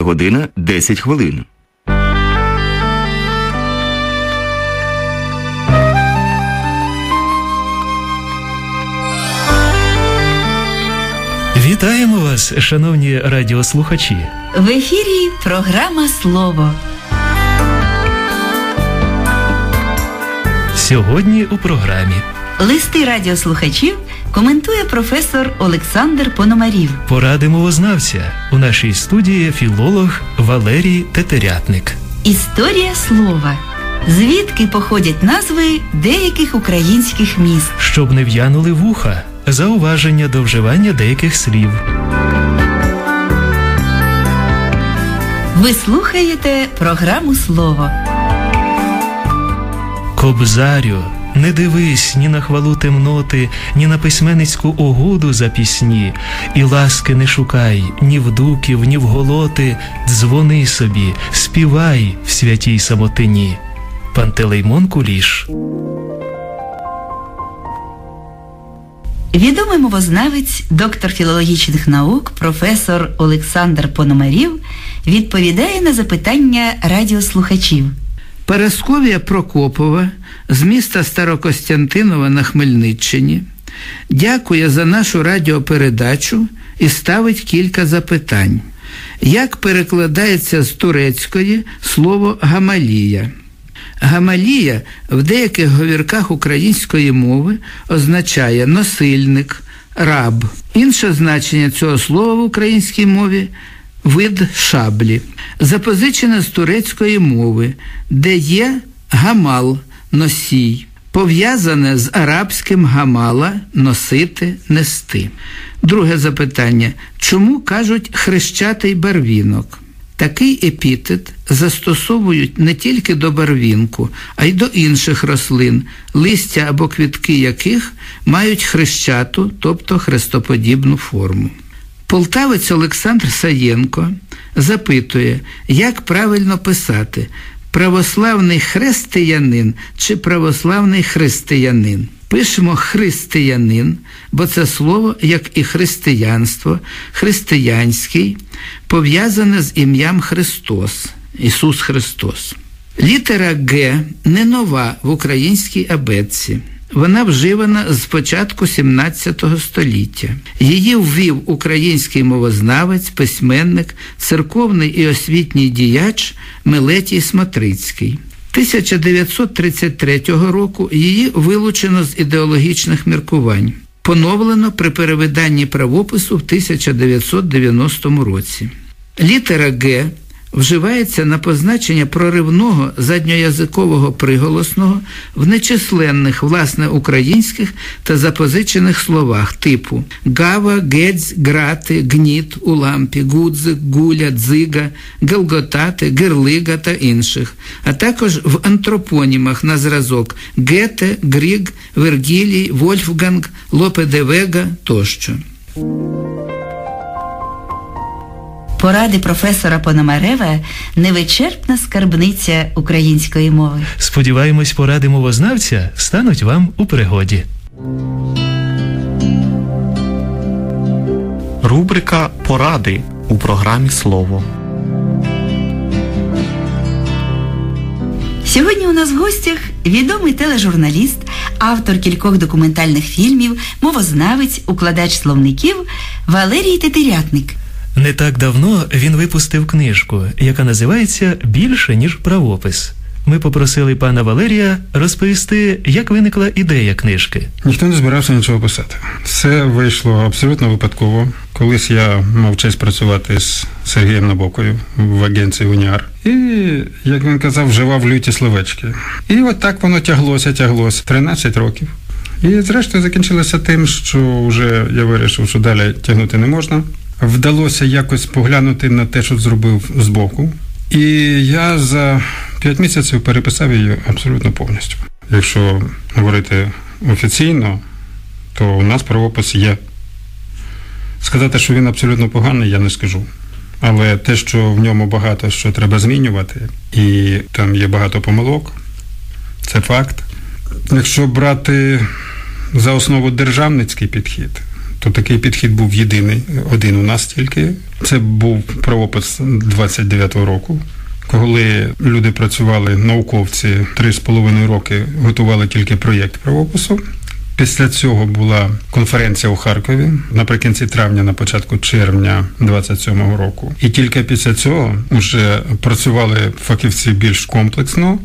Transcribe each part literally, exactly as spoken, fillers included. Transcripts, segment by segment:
година десять хвилин. Вітаємо вас, шановні радіослухачі. В ефірі програма «Слово». Сьогодні у програмі листи радіослухачів коментує професор Олександр Пономарів. Поради мовознавця. У нашій студії філолог Валерій Тетерятник. Історія слова. Звідки походять назви деяких українських міст? Щоб не в'янули вуха. Зауваження до вживання деяких слів. Ви слухаєте програму «Слово». Кобзарю, не дивись ні на хвалу темноти, ні на письменницьку угоду за пісні, і ласки не шукай ні в дуків, ні в голоти, дзвони собі, співай в святій самотині. Пантелеймон Куліш. Відомий мовознавець, доктор філологічних наук, професор Олександр Пономарів відповідає на запитання радіослухачів. Парасковія Прокопова з міста Старокостянтинова на Хмельниччині дякує за нашу радіопередачу і ставить кілька запитань. Як перекладається з турецької слово «гамалія»? Гамалія в деяких говірках української мови означає «носильник», «раб». Інше значення цього слова в українській мові – «вид шаблі». Запозичене з турецької мови, де є «гамал» – «носій», пов'язане з арабським «гамала» – «носити», «нести». Друге запитання. Чому кажуть «хрещатий барвінок»? Такий епітет застосовують не тільки до барвінку, а й до інших рослин, листя або квітки яких мають хрещату, тобто хрестоподібну форму. Полтавець Олександр Саєнко запитує, як правильно писати – православний християнин чи православний християнин. Пишемо «християнин», бо це слово, як і християнство, християнський, пов'язане з ім'ям Христос, Ісус Христос. Літера «Г» не нова в українській абетці. Вона вживана з початку сімнадцятого століття. Її ввів український мовознавець, письменник, церковний і освітній діяч Мелетій Смотрицький. тисяча дев'ятсот тридцять третього року її вилучено з ідеологічних міркувань. Поновлено при перевиданні правопису в тисяча дев'ятсот дев'яностому році. Літера «Г» вживається на позначення проривного задньоязикового приголосного в нечисленних, власне, українських та запозичених словах типу гава, гедзь, грати, гніт, улампі, гудзик, гуля, дзига, гелготати, герлига та інших, а також в антропонімах на зразок Гете, Гріг, Вергілій, Вольфганг, Лопе де Вега тощо. Поради професора Пономарева – невичерпна скарбниця української мови. Сподіваємось, поради мовознавця стануть вам у пригоді. Рубрика «Поради» у програмі «Слово». Сьогодні у нас в гостях відомий тележурналіст, автор кількох документальних фільмів, мовознавець, укладач словників Валерій Тетерятник. Не так давно він випустив книжку, яка називається «Більше, ніж правопис». Ми попросили пана Валерія розповісти, як виникла ідея книжки. Ніхто не збирався нічого писати. Все вийшло абсолютно випадково. Колись я мав честь працювати з Сергієм Набокою в агенції «Уніар». І, як він казав, вживав люті словечки. І от так воно тяглося, тяглося. тринадцять років. І зрештою закінчилося тим, що вже я вирішив, що далі тягнути не можна. Вдалося якось поглянути на те, що зробив збоку. І я за п'ять місяців переписав її абсолютно повністю. Якщо говорити офіційно, то у нас правопис є. Сказати, що він абсолютно поганий, я не скажу. Але те, що в ньому багато що треба змінювати, і там є багато помилок, це факт. Якщо брати за основу державницький підхід, то такий підхід був єдиний, один у нас тільки. Це був правопис двадцять дев'ятого року, коли люди працювали, науковці, три з половиною роки готували тільки проєкт правопису. Після цього була конференція у Харкові наприкінці травня, на початку червня двадцять сьомого року. І тільки після цього вже працювали фахівці більш комплексно.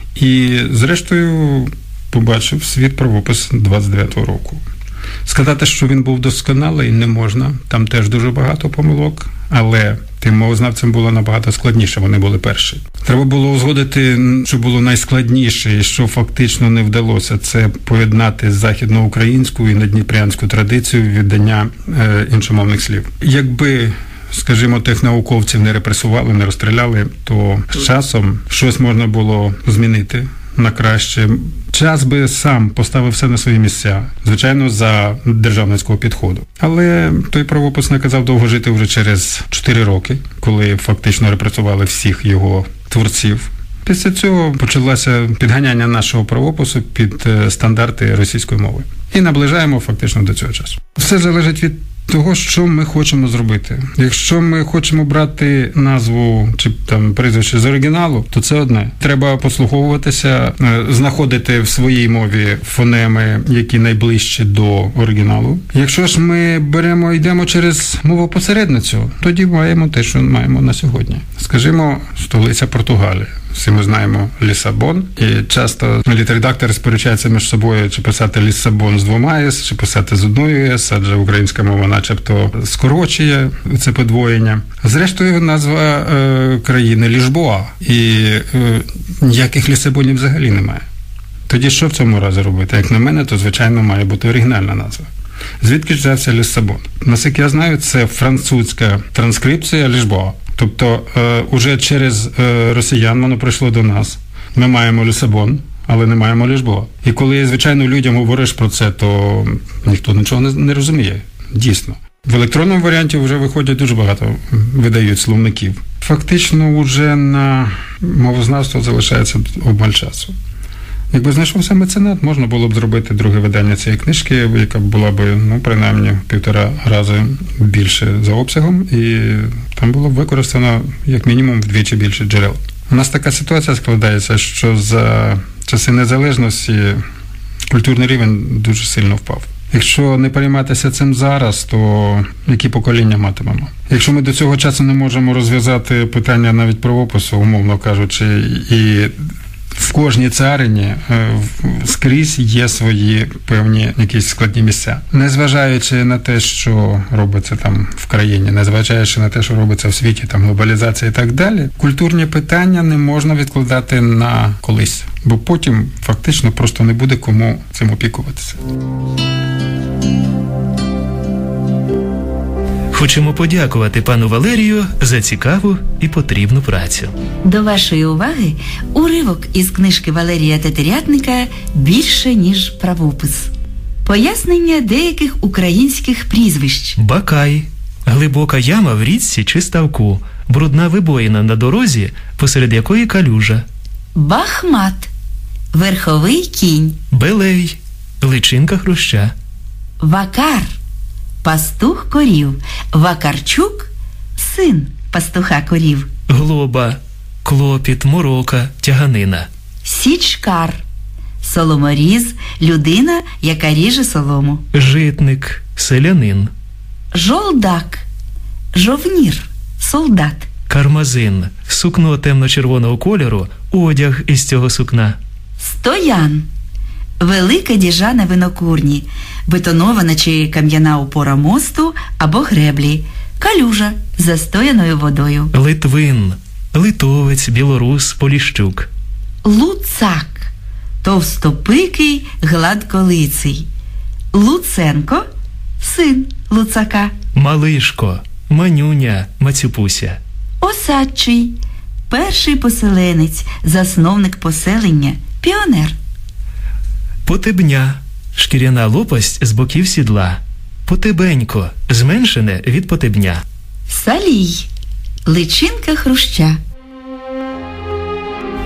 І зрештою побачив світ правопис двадцять дев'ятого року. Сказати, що він був досконалий, не можна. Там теж дуже багато помилок, але тим мовознавцям було набагато складніше, вони були перші. Треба було узгодити, що було найскладніше і що фактично не вдалося. Це поєднати західноукраїнську і надніпрянську традицію віддання е, іншомовних слів. Якби, скажімо, тих науковців не репресували, не розстріляли, то з часом щось можна було змінити на краще. Час би сам поставив все на свої місця, звичайно, за державницького підходу. Але той правопис наказав довго жити вже через чотири роки, коли фактично репресували всіх його творців. Після цього почалося підганяння нашого правопису під стандарти російської мови. І наближаємо фактично до цього часу. Все залежить від того, що ми хочемо зробити. Якщо ми хочемо брати назву чи там прізвище з оригіналу, то це одне. Треба послуховуватися, знаходити в своїй мові фонеми, які найближчі до оригіналу. Якщо ж ми беремо, йдемо через мовопосередницю, тоді маємо те, що маємо на сьогодні. Скажімо, столиця Португалії. Всі ми знаємо Лісабон, і часто літредактори сперечаються між собою, чи писати Лісабон з двома «с», чи писати з одною «с», адже українська мова начебто скорочує це подвоєння. Зрештою, назва е, країни Лішбоа, і е, ніяких Лісабонів взагалі немає. Тоді що в цьому разі робити? Як на мене, то, звичайно, має бути оригінальна назва. Звідки ж взявся Лісабон? Наскільки я знаю, це французька транскрипція Лішбоа. Тобто, е, уже через е, росіян воно прийшло до нас. Ми маємо Лісабон, але не маємо Лішбоа. І коли, звичайно, людям говориш про це, то ніхто нічого не, не розуміє. Дійсно. В електронному варіанті вже виходять дуже багато, видають словників. Фактично, вже на мовознавство залишається обмаль часу. Якби знайшовся меценат, можна було б зробити друге видання цієї книжки, яка була б, ну, принаймні, півтора рази більше за обсягом, і там було б використано, як мінімум, вдвічі більше джерел. У нас така ситуація складається, що за часи незалежності культурний рівень дуже сильно впав. Якщо не перейматися цим зараз, то які покоління матимемо? Якщо ми до цього часу не можемо розв'язати питання навіть правопису, умовно кажучи, і в кожній царині скрізь є свої певні якісь складні місця. Незважаючи на те, що робиться там в країні, незважаючи на те, що робиться в світі, там глобалізація і так далі, культурні питання не можна відкладати на колись, бо потім фактично просто не буде кому цим опікуватися. Хочемо подякувати пану Валерію за цікаву і потрібну працю. До вашої уваги уривок із книжки Валерія Тетерятника «Більше, ніж правопис». Пояснення деяких українських прізвищ. Бакай. Глибока яма в річці чи ставку. Брудна вибоїна на дорозі, посеред якої калюжа. Бахмат. Верховий кінь. Белей. Личинка хруща. Вакар. Пастух корів. Вакарчук – син пастуха корів. Глоба. Клопіт, морока, тяганина. Січкар. Соломоріз – людина, яка ріже солому. Житник. Селянин. Жолдак. Жовнір. Солдат. Кармазин. Сукно темно-червоного кольору, одяг із цього сукна. Стоян. Велика діжа на винокурні, бетонована чи кам'яна опора мосту або греблі, калюжа з застояною водою. Литвин. Литовець, білорус, поліщук. Луцак. Товстопикий, гладколиций. Луценко – син Луцака. Малишко. Манюня, Мацюпуся. Осадчий. Перший поселенець, засновник поселення, піонер. Потебня. Шкіряна лопасть з боків сідла. Потебенько. Зменшене від потебня. Салій. Личинка хруща.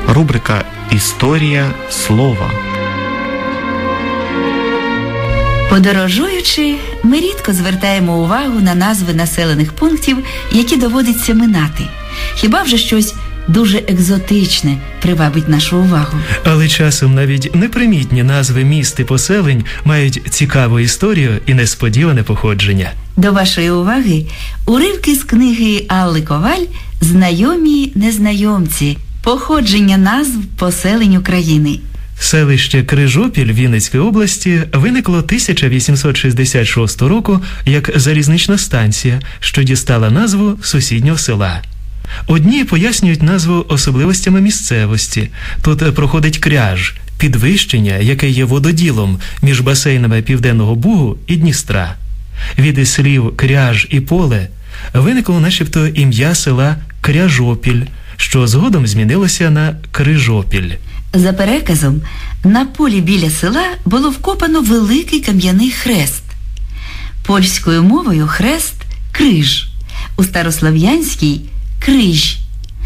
Рубрика «Історія слова». Подорожуючи, ми рідко звертаємо увагу на назви населених пунктів, які доводиться минати. Хіба вже щось дуже екзотичне привабить нашу увагу. Але часом навіть непримітні назви міст і поселень мають цікаву історію і несподіване походження. До вашої уваги уривки з книги Алли Коваль «Знайомі незнайомці. Походження назв поселень України». Селище Крижопіль Вінницької області виникло тисяча вісімсот шістдесят шостого року як залізнична станція, що дістала назву сусіднього села. Одні пояснюють назву особливостями місцевості. Тут проходить кряж, підвищення, яке є вододілом між басейнами Південного Бугу і Дністра. Від слів «кряж» і «поле» виникло начебто ім'я села Кряжопіль, що згодом змінилося на Крижопіль. За переказом, на полі біля села було вкопано великий кам'яний хрест. Польською мовою хрест – криж, у старослов'янській – криж.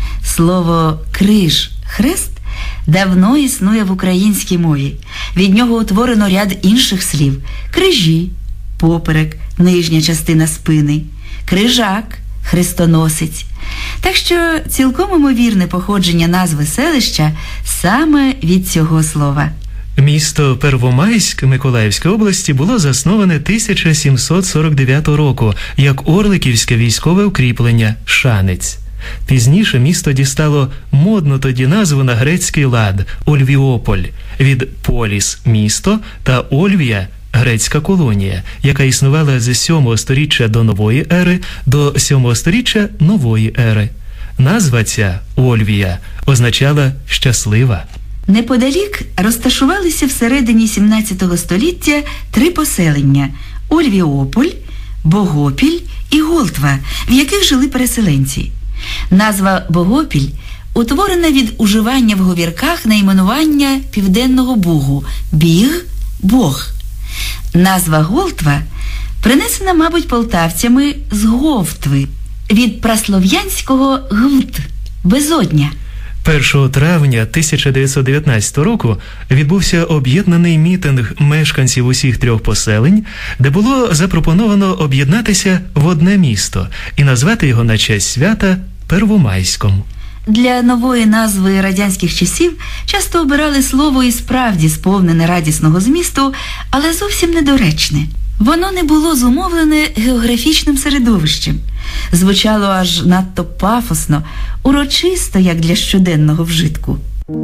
Слово «криж» – хрест давно існує в українській мові. Від нього утворено ряд інших слів – крижі, поперек, нижня частина спини, крижак, хрестоносець. Так що цілком імовірне походження назви селища саме від цього слова. Місто Первомайськ Миколаївської області було засноване тисяча сімсот сорок дев'ятого року як Орликівське військове укріплення «Шанець». Пізніше місто дістало модну тоді назву на грецький лад – Ольвіополь, від «поліс» – місто та «Ольвія» – грецька колонія, яка існувала з сьомого сторіччя до нової ери до сьомого сторіччя нової ери. Назва ця «Ольвія» означала «щаслива». Неподалік розташувалися всередині сімнадцятого століття три поселення – Ольвіополь, Богопіль і Голтва, в яких жили переселенці. Назва Богопіль утворена від уживання в говірках найменування Південного Бугу – біг, бог. Назва Голтва принесена, мабуть, полтавцями з Говтви, від праслов'янського «гвт» – безодня. першого травня тисяча дев'ятсот дев'ятнадцятого року відбувся об'єднаний мітинг мешканців усіх трьох поселень, де було запропоновано об'єднатися в одне місто і назвати його на честь свята Первомайськом. Для нової назви радянських часів часто обирали слово і справді сповнене радісного змісту, але зовсім недоречне. Воно не було зумовлене географічним середовищем. Звучало аж надто пафосно, урочисто, як для щоденного вжитку.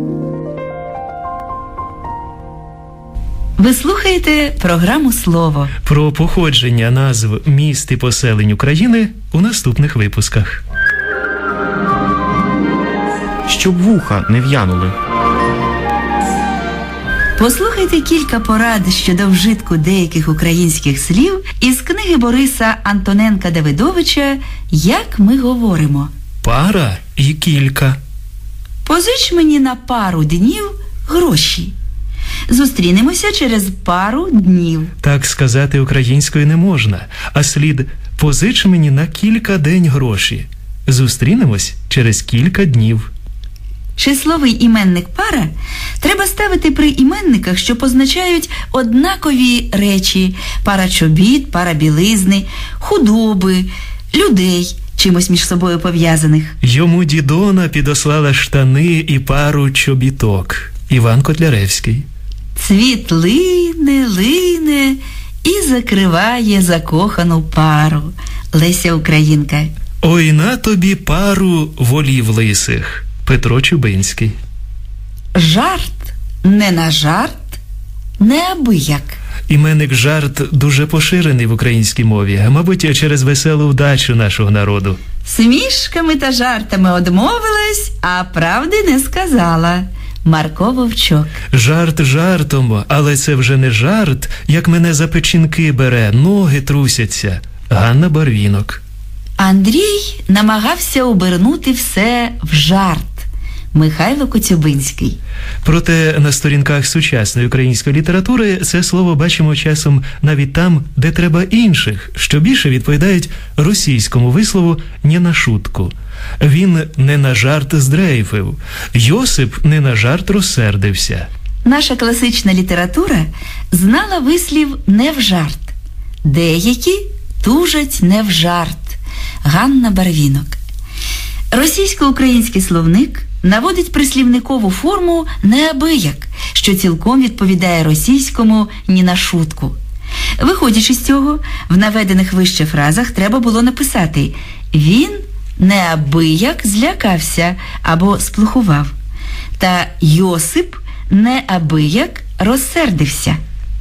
Ви слухаєте програму «Слово». Про походження назв міст і поселень України у наступних випусках. Щоб вуха не в'янули. Послухайте кілька порад щодо вжитку деяких українських слів із книги Бориса Антоненка-Давидовича «Як ми говоримо». Пара і кілька. Позич мені на пару днів гроші. Зустрінемося через пару днів. Так сказати українською не можна, а слід «позич мені на кілька день гроші». Зустрінемось через кілька днів. Числовий іменник пара треба ставити при іменниках, що позначають однакові речі – пара чобіт, пара білизни, худоби, людей, чимось між собою пов'язаних. Йому дідона підослала штани і пару чобіток. Іван Котляревський. Цвіт лине, лине і закриває закохану пару. Леся Українка. Ой на тобі пару волів лисих. Петро Чубинський. Жарт не на жарт, неабияк. Іменник жарт дуже поширений в українській мові, мабуть, через веселу вдачу нашого народу. Смішками та жартами одмовилась, а правди не сказала. Марко Вовчок. Жарт жартом, але це вже не жарт, як мене за печінки бере, ноги трусяться. Ганна Барвінок. Андрій намагався обернути все в жарт. Михайло Коцюбинський. Проте на сторінках сучасної української літератури це слово бачимо часом навіть там, де треба інших, що більше відповідають російському вислову «не на шутку». Він не на жарт здрейфив, Йосип не на жарт розсердився. Наша класична література знала вислів «не в жарт». Деякі тужать не в жарт. Ганна Барвінок. Російсько-український словник наводить прислівникову форму «неабияк», що цілком відповідає російському «ні на шутку». Виходячи з цього, в наведених вище фразах треба було написати «він неабияк злякався або сплохував» та «Йосип неабияк розсердився».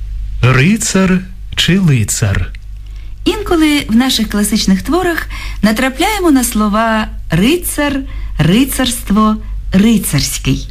Рицар чи лицар? Інколи в наших класичних творах натрапляємо на слова «рицар», «рицарство», «рицарський».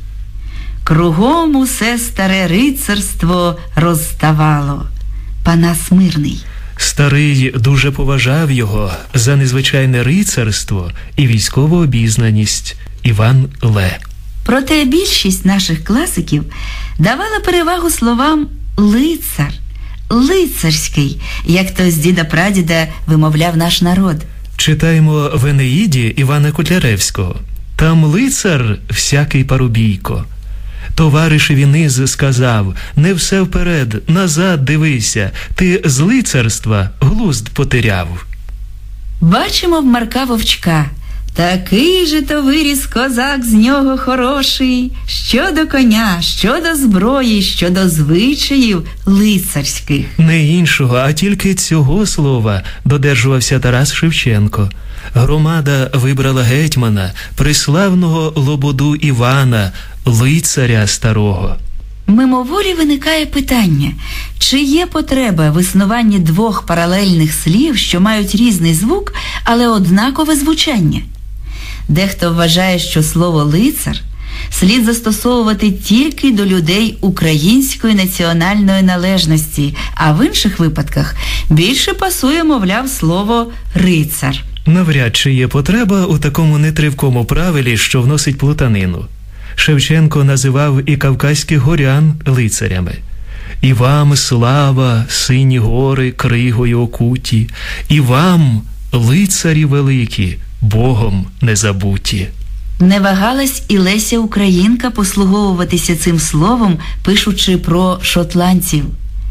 Кругом усе старе рицарство розставало. Панас Мирний. Старий дуже поважав його за незвичайне рицарство і військову обізнаність. Іван Ле. Проте більшість наших класиків давала перевагу словам «лицар», «лицарський», як то з діда-прадіда вимовляв наш народ. Читаємо в Енеїді Івана Котляревського. Там лицар всякий парубійко. Товаришеві низ сказав: не все вперед, назад дивися, ти з лицарства глузд потеряв. Бачимо в Марка Вовчка. Такий же то виріс козак з нього хороший, що до коня, що до зброї, що до звичаїв лицарських. Не іншого, а тільки цього слова додержувався Тарас Шевченко. Громада вибрала гетьмана, приславного Лободу Івана, лицаря старого. Мимоволі виникає питання, чи є потреба в існуванні двох паралельних слів, що мають різний звук, але однакове звучання? Дехто вважає, що слово «лицар» слід застосовувати тільки до людей української національної належності, а в інших випадках більше пасує, мовляв, слово «рицар». Навряд чи є потреба у такому нетривкому правилі, що вносить плутанину. Шевченко називав і кавказьких горян лицарями. «І вам слава, сині гори, кригою окуті, і вам, лицарі великі, Богом не забуті». Не вагалась і Леся Українка послуговуватися цим словом, пишучи про шотландців.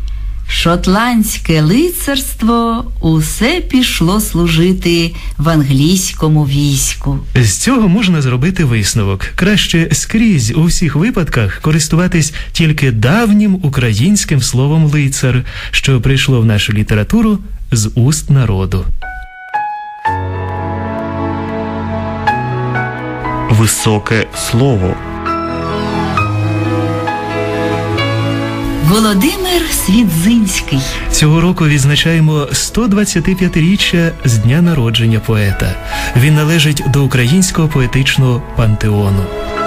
«Шотландське лицарство усе пішло служити в англійському війську». З цього можна зробити висновок. Краще скрізь у всіх випадках користуватись тільки давнім українським словом «лицар», що прийшло в нашу літературу з уст народу. Високе слово. Володимир Свідзинський. Цього року відзначаємо сто двадцятип'ятиріччя з дня народження поета. Він належить до українського поетичного пантеону.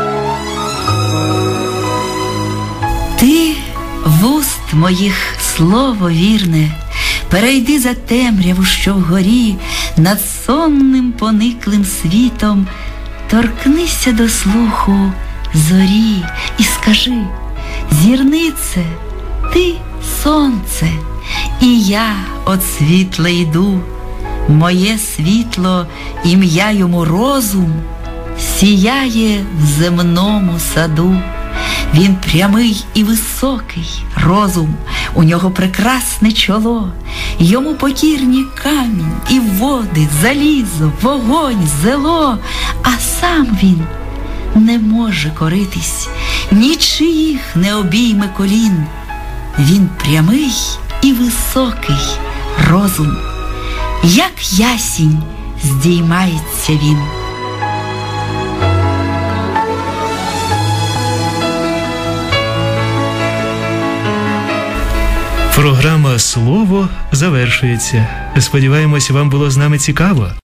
Ти, вуст моїх слово вірне, перейди за темряву, що вгорі, над сонним пониклим світом, торкнися до слуху зорі і скажи: зірнице, ти сонце, і я от світла йду, моє світло, ім'я йому розум, сіяє в земному саду. Він прямий і високий, розум, у нього прекрасне чоло, йому покірні камінь і води, залізо, вогонь, зело, а сам він не може коритись, нічиїх не обійме колін. Він прямий і високий, розум, як ясінь здіймається він. Програма «Слово» завершується. Сподіваємось, вам було з нами цікаво.